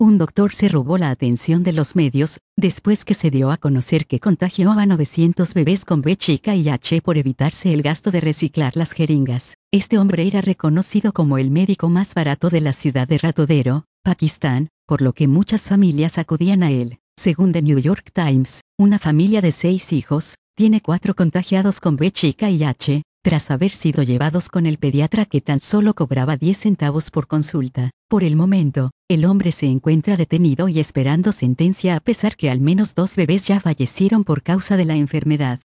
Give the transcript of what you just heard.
Un doctor se robó la atención de los medios, después que se dio a conocer que contagió a 900 bebés con V chica y H por evitarse el gasto de reciclar las jeringas. Este hombre era reconocido como el médico más barato de la ciudad de Ratodero, Pakistán, por lo que muchas familias acudían a él. Según The New York Times, una familia de 6 hijos, tiene 4 contagiados con V chica y H, tras haber sido llevados con el pediatra que tan solo cobraba 10 centavos por consulta. Por el momento, el hombre se encuentra detenido y esperando sentencia a pesar que al menos 2 bebés ya fallecieron por causa de la enfermedad.